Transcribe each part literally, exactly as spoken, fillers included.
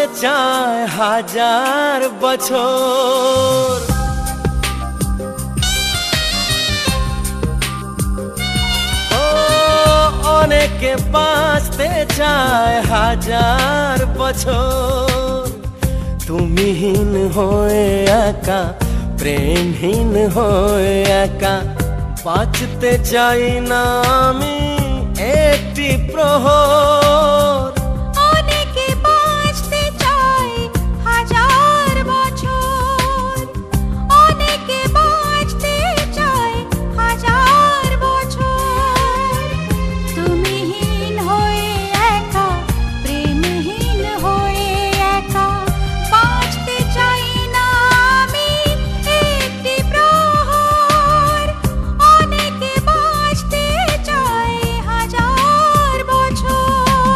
চায় হাজার বছর। ও অনেকে বাঁচতে চায় হাজার বছর। তুমিহীন হয়ে একা, প্রেমহীন হয়ে একা, বাঁচতে চাই না আমি একটি প্রহর। অনেকে বাঁচতে চায় হাজার বছর, অনেকে বাঁচতে চায় হাজার বছর। তুমিহীন হয়ে একা, প্রেমহীন হয়ে একা, বাঁচতে চাই না আমি একটি প্রহর। অনেকে বাঁচতে চায় হাজার বছর।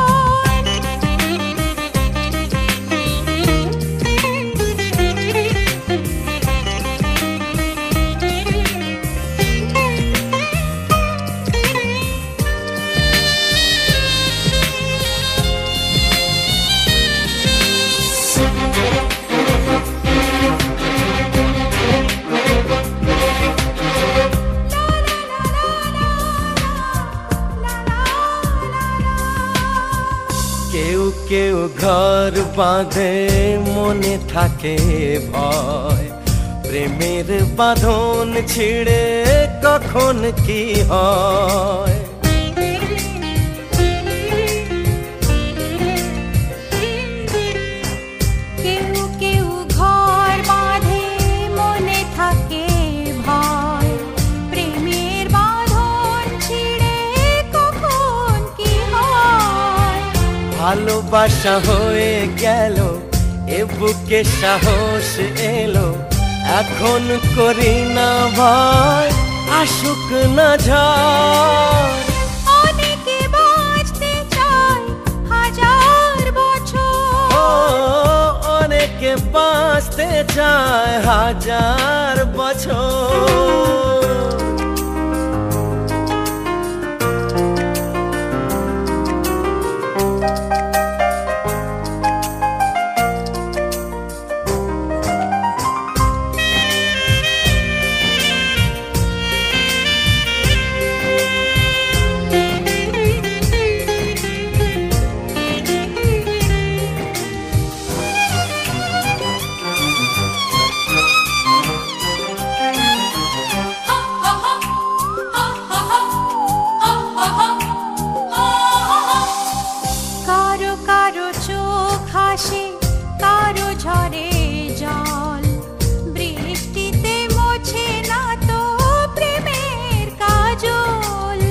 কেউ কেউ ঘর বাঁধে মনে থাকে ভয়, প্রেমের বাঁধন ছিঁড়ে কখন কি হয়। কেউ কেউ ঘর বাঁধে মনে থাকে ভয়, প্রেমের বাঁধন ছিঁড়ে কখন কি হয়। ভালোবাসা হয়ে গেল এ বুকে সাহস এলো, এখন করি না ভয় আসুক না ঝড়। অনেকে বাঁচতে চায় হাজার বছর, ও অনেকে বাঁচতে চায় হাজার বছর। কারো কারো চোখ হাসে, কারো ঝরে জল, বৃষ্টিতে মোছে না তো প্রেমের কাজল।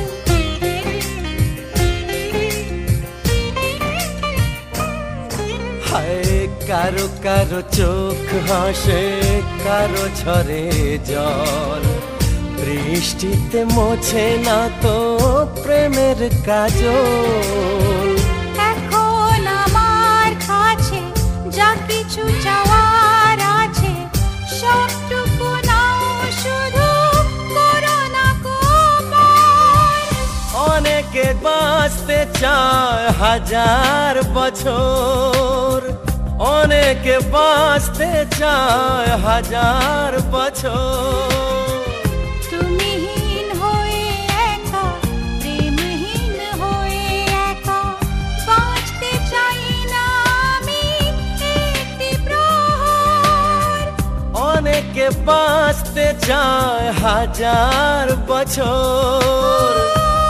হায় কারো কারো চোখ হাসে, কারো ঝরে জল, বৃষ্টিতে মোছে না তো প্রেমের কাজল। এখন আমার কাছে যা কিছু চাওয়ার আছে, সবটুকু নাও শুধু করো না কপাল। অনেকে বাঁচতে চায় হাজার বছর, অনেকে বাঁচতে চায় হাজার বছর। তুমিহীন হয়ে একা, প্রেমহীন হয়ে একা, বাঁচতে চাই না আমি একটি প্রহর। অনেকে বাঁচতে চায় হাজার বছর।